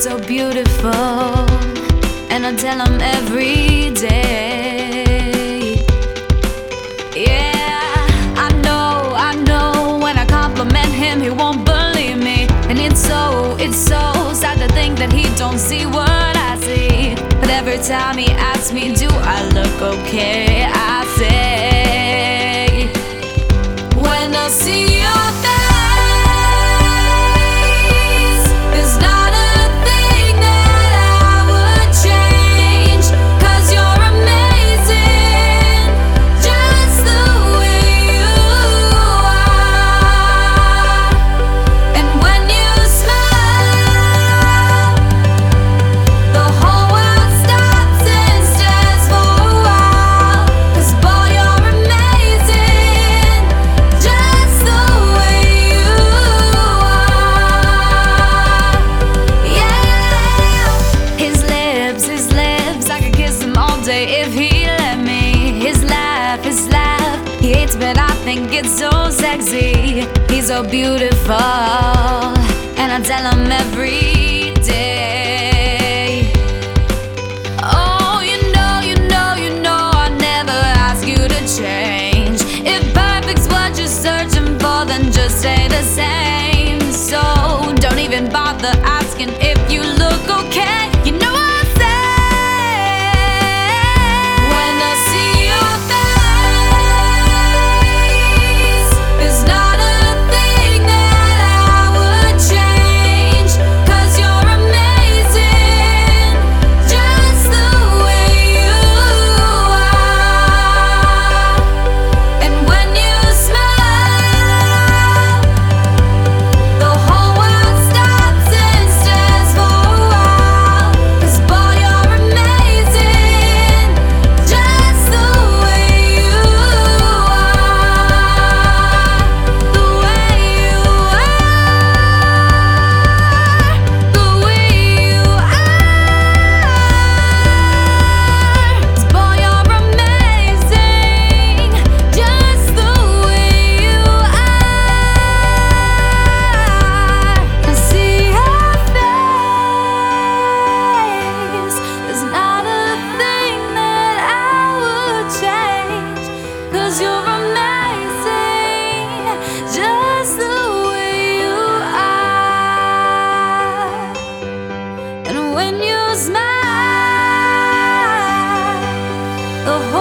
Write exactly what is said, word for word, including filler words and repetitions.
so beautiful, and I tell him every day. Yeah, I know, I know, when I compliment him, he won't believe me. And it's so, it's so sad to think that he don't see what I see. But every time he asks me, do I look okay, I say, when I see your face, if he let me. His laugh, his laugh, he hates but I think it's so sexy. He's so beautiful, and I tell him every day. Oh, you know, you know, you know, I never ask you to change. If perfect's what you're searching for, then just stay the same. So don't even bother asking if you look okay. You know I when you smile, the